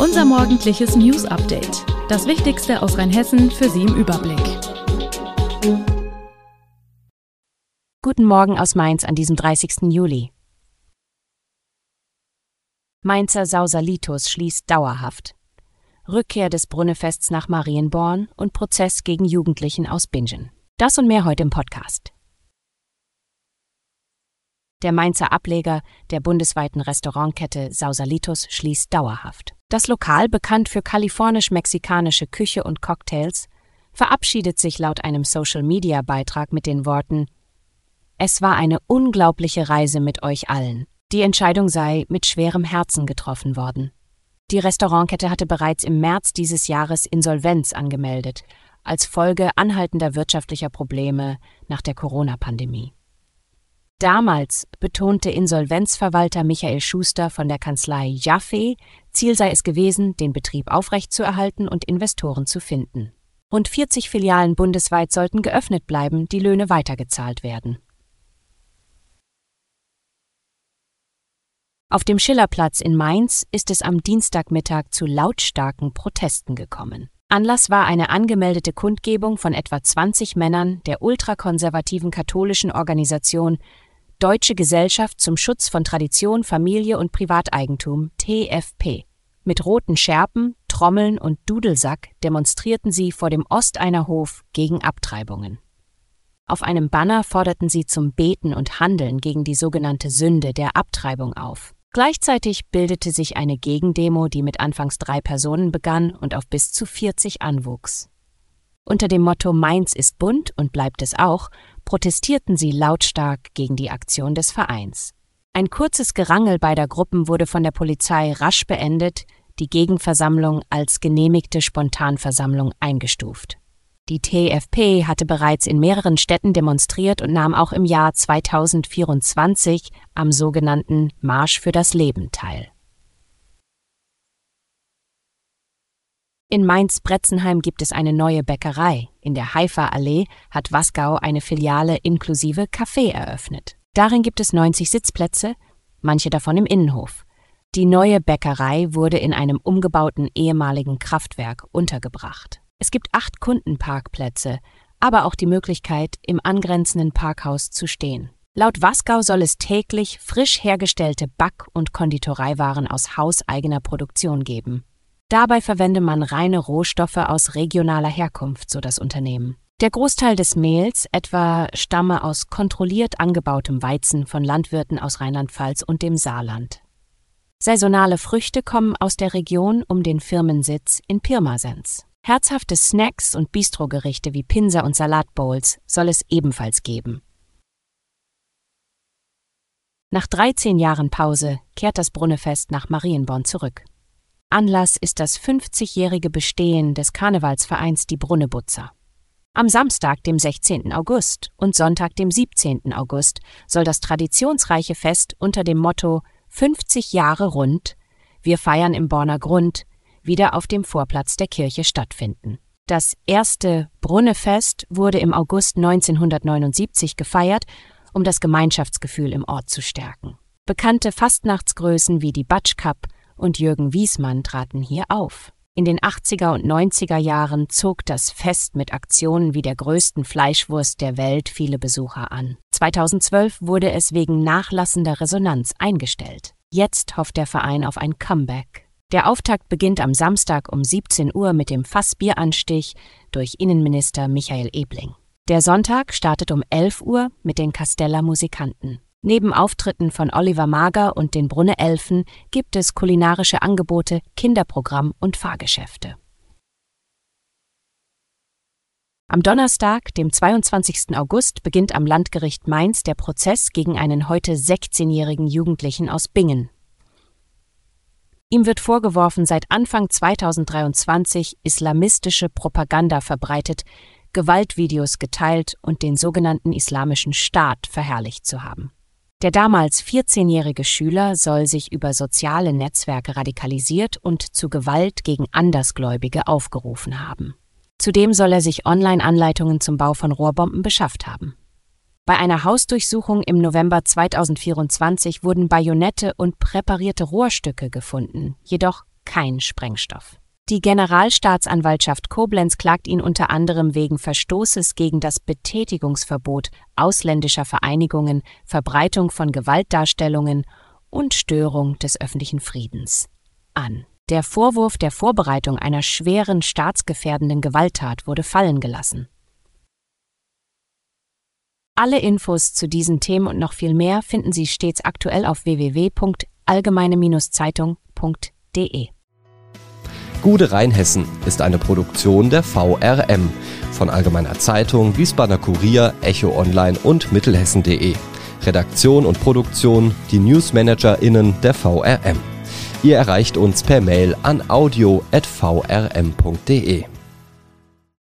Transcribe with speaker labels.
Speaker 1: Unser morgendliches News-Update. Das Wichtigste aus Rheinhessen für Sie im Überblick.
Speaker 2: Guten Morgen aus Mainz an diesem 30. Juli. Mainzer Sausalitos schließt dauerhaft. Rückkehr des Brunnefests nach Marienborn und Prozess gegen Jugendlichen aus Bingen. Das und mehr heute im Podcast. Der Mainzer Ableger der bundesweiten Restaurantkette Sausalitos schließt dauerhaft. Das Lokal, bekannt für kalifornisch-mexikanische Küche und Cocktails, verabschiedet sich laut einem Social-Media-Beitrag mit den Worten: Es war eine unglaubliche Reise mit euch allen. Die Entscheidung sei mit schwerem Herzen getroffen worden. Die Restaurantkette hatte bereits im März dieses Jahres Insolvenz angemeldet, als Folge anhaltender wirtschaftlicher Probleme nach der Corona-Pandemie. Damals betonte Insolvenzverwalter Michael Schuster von der Kanzlei Jaffe, Ziel sei es gewesen, den Betrieb aufrechtzuerhalten und Investoren zu finden. Rund 40 Filialen bundesweit sollten geöffnet bleiben, die Löhne weitergezahlt werden. Auf dem Schillerplatz in Mainz ist es am Dienstagmittag zu lautstarken Protesten gekommen. Anlass war eine angemeldete Kundgebung von etwa 20 Männern der ultrakonservativen katholischen Organisation Deutsche Gesellschaft zum Schutz von Tradition, Familie und Privateigentum, TFP. Mit roten Schärpen, Trommeln und Dudelsack demonstrierten sie vor dem Osteinerhof gegen Abtreibungen. Auf einem Banner forderten sie zum Beten und Handeln gegen die sogenannte Sünde der Abtreibung auf. Gleichzeitig bildete sich eine Gegendemo, die mit anfangs 3 Personen begann und auf bis zu 40 anwuchs. Unter dem Motto »Mainz ist bunt und bleibt es auch« protestierten sie lautstark gegen die Aktion des Vereins. Ein kurzes Gerangel beider Gruppen wurde von der Polizei rasch beendet, die Gegenversammlung als genehmigte Spontanversammlung eingestuft. Die TFP hatte bereits in mehreren Städten demonstriert und nahm auch im Jahr 2024 am sogenannten Marsch für das Leben teil. In Mainz-Bretzenheim gibt es eine neue Bäckerei. In der Haifa-Allee hat Wasgau eine Filiale inklusive Café eröffnet. Darin gibt es 90 Sitzplätze, manche davon im Innenhof. Die neue Bäckerei wurde in einem umgebauten ehemaligen Kraftwerk untergebracht. Es gibt 8 Kundenparkplätze, aber auch die Möglichkeit, im angrenzenden Parkhaus zu stehen. Laut Wasgau soll es täglich frisch hergestellte Back- und Konditoreiwaren aus hauseigener Produktion geben. Dabei verwende man reine Rohstoffe aus regionaler Herkunft, so das Unternehmen. Der Großteil des Mehls etwa stamme aus kontrolliert angebautem Weizen von Landwirten aus Rheinland-Pfalz und dem Saarland. Saisonale Früchte kommen aus der Region um den Firmensitz in Pirmasens. Herzhafte Snacks und Bistrogerichte wie Pinser und Salatbowls soll es ebenfalls geben. Nach 13 Jahren Pause kehrt das Brunnefest nach Marienborn zurück. Anlass ist das 50-jährige Bestehen des Karnevalsvereins Die Brunnebutzer. Am Samstag, dem 16. August und Sonntag, dem 17. August, soll das traditionsreiche Fest unter dem Motto 50 Jahre rund, wir feiern im Borner Grund, wieder auf dem Vorplatz der Kirche stattfinden. Das erste Brunnefest wurde im August 1979 gefeiert, um das Gemeinschaftsgefühl im Ort zu stärken. Bekannte Fastnachtsgrößen wie die Batschkap und Jürgen Wiesmann traten hier auf. In den 80er und 90er Jahren zog das Fest mit Aktionen wie der größten Fleischwurst der Welt viele Besucher an. 2012 wurde es wegen nachlassender Resonanz eingestellt. Jetzt hofft der Verein auf ein Comeback. Der Auftakt beginnt am Samstag um 17 Uhr mit dem Fassbieranstich durch Innenminister Michael Ebling. Der Sonntag startet um 11 Uhr mit den Kasteller Musikanten. Neben Auftritten von Oliver Mager und den Brunne-Elfen gibt es kulinarische Angebote, Kinderprogramm und Fahrgeschäfte. Am Donnerstag, dem 22. August, beginnt am Landgericht Mainz der Prozess gegen einen heute 16-jährigen Jugendlichen aus Bingen. Ihm wird vorgeworfen, seit Anfang 2023 islamistische Propaganda verbreitet, Gewaltvideos geteilt und den sogenannten Islamischen Staat verherrlicht zu haben. Der damals 14-jährige Schüler soll sich über soziale Netzwerke radikalisiert und zu Gewalt gegen Andersgläubige aufgerufen haben. Zudem soll er sich Online-Anleitungen zum Bau von Rohrbomben beschafft haben. Bei einer Hausdurchsuchung im November 2024 wurden Bajonette und präparierte Rohrstücke gefunden, jedoch kein Sprengstoff. Die Generalstaatsanwaltschaft Koblenz klagt ihn unter anderem wegen Verstoßes gegen das Betätigungsverbot ausländischer Vereinigungen, Verbreitung von Gewaltdarstellungen und Störung des öffentlichen Friedens an. Der Vorwurf der Vorbereitung einer schweren staatsgefährdenden Gewalttat wurde fallen gelassen. Alle Infos zu diesen Themen und noch viel mehr finden Sie stets aktuell auf www.allgemeine-zeitung.de.
Speaker 3: Gude Rheinhessen ist eine Produktion der VRM von Allgemeiner Zeitung, Wiesbadener Kurier, Echo Online und Mittelhessen.de. Redaktion und Produktion die NewsmanagerInnen der VRM. Ihr erreicht uns per Mail an audio@vrm.de.